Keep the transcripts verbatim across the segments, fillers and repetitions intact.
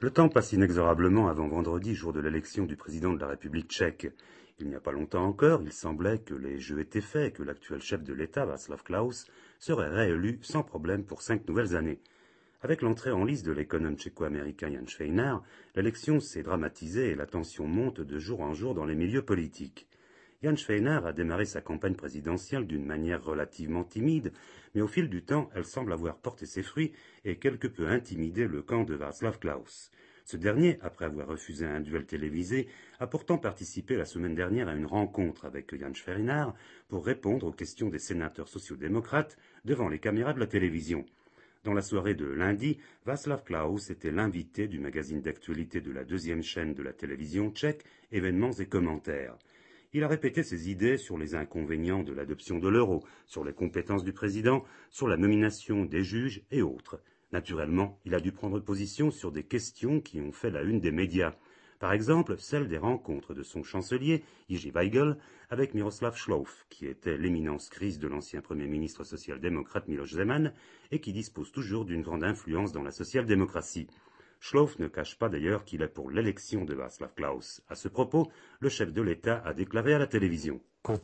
Le temps passe inexorablement avant vendredi, jour de l'élection du président de la République tchèque. Il n'y a pas longtemps encore, il semblait que les jeux étaient faits et que l'actuel chef de l'État, Václav Klaus, serait réélu sans problème pour cinq nouvelles années. Avec l'entrée en lice de l'économe tchéco-américain Jan Švejnar, l'élection s'est dramatisée et la tension monte de jour en jour dans les milieux politiques. Jan Švejnar a démarré sa campagne présidentielle d'une manière relativement timide, mais au fil du temps, elle semble avoir porté ses fruits et quelque peu intimidé le camp de Václav Klaus. Ce dernier, après avoir refusé un duel télévisé, a pourtant participé la semaine dernière à une rencontre avec Jan Švejnar pour répondre aux questions des sénateurs sociaux-démocrates devant les caméras de la télévision. Dans la soirée de lundi, Václav Klaus était l'invité du magazine d'actualité de la deuxième chaîne de la télévision tchèque, Événements et commentaires. Il a répété ses idées sur les inconvénients de l'adoption de l'euro, sur les compétences du président, sur la nomination des juges et autres. Naturellement, il a dû prendre position sur des questions qui ont fait la une des médias. Par exemple, celle des rencontres de son chancelier, Jiří Weigl, avec Miroslav Šlůf, qui était l'éminence grise de l'ancien Premier ministre social-démocrate Miloš Zeman et qui dispose toujours d'une grande influence dans la social-démocratie. Šlůf ne cache pas d'ailleurs qu'il est pour l'élection de Václav Klaus. À ce propos, le chef de l'État a déclaré à la télévision.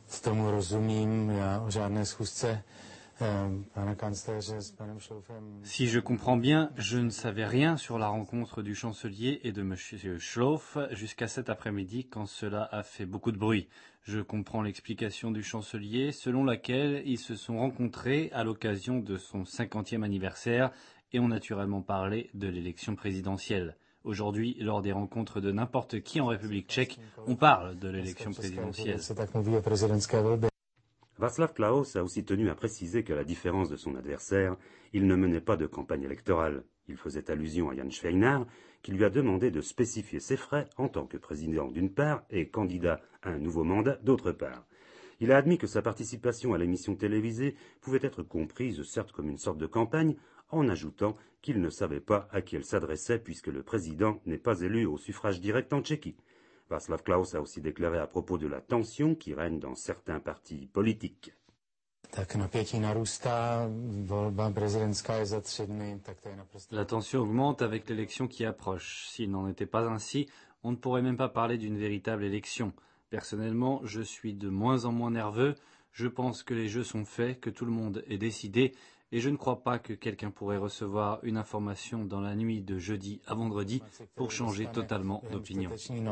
Si je comprends bien, je ne savais rien sur la rencontre du chancelier et de M. Šlůf jusqu'à cet après-midi quand cela a fait beaucoup de bruit. Je comprends l'explication du chancelier selon laquelle ils se sont rencontrés à l'occasion de son cinquantième anniversaire et ont naturellement parlé de l'élection présidentielle. Aujourd'hui, lors des rencontres de n'importe qui en République tchèque, on parle de l'élection présidentielle. Václav Klaus a aussi tenu à préciser qu'à la différence de son adversaire, il ne menait pas de campagne électorale. Il faisait allusion à Jan Švejnar, qui lui a demandé de spécifier ses frais en tant que président d'une part et candidat à un nouveau mandat d'autre part. Il a admis que sa participation à l'émission télévisée pouvait être comprise certes comme une sorte de campagne, en ajoutant qu'il ne savait pas à qui elle s'adressait puisque le président n'est pas élu au suffrage direct en Tchéquie. Václav Klaus a aussi déclaré à propos de la tension qui règne dans certains partis politiques. La tension augmente avec l'élection qui approche. S'il n'en était pas ainsi, on ne pourrait même pas parler d'une véritable élection. Personnellement, je suis de moins en moins nerveux. Je pense que les jeux sont faits, que tout le monde est décidé, et je ne crois pas que quelqu'un pourrait recevoir une information dans la nuit de jeudi à vendredi pour changer totalement d'opinion.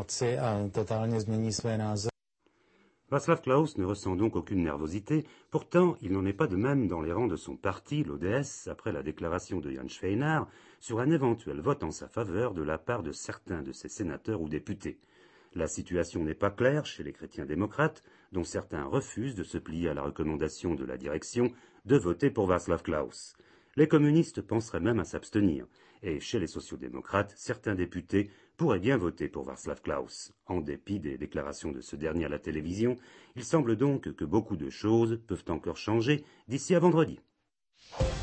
Václav Klaus ne ressent donc aucune nervosité, pourtant il n'en est pas de même dans les rangs de son parti, l'O D S, après la déclaration de Jan Švejnar sur un éventuel vote en sa faveur de la part de certains de ses sénateurs ou députés. La situation n'est pas claire chez les chrétiens démocrates, dont certains refusent de se plier à la recommandation de la direction de voter pour Václav Klaus. Les communistes penseraient même à s'abstenir, et chez les sociaux-démocrates, certains députés pourraient bien voter pour Václav Klaus. En dépit des déclarations de ce dernier à la télévision, il semble donc que beaucoup de choses peuvent encore changer d'ici à vendredi.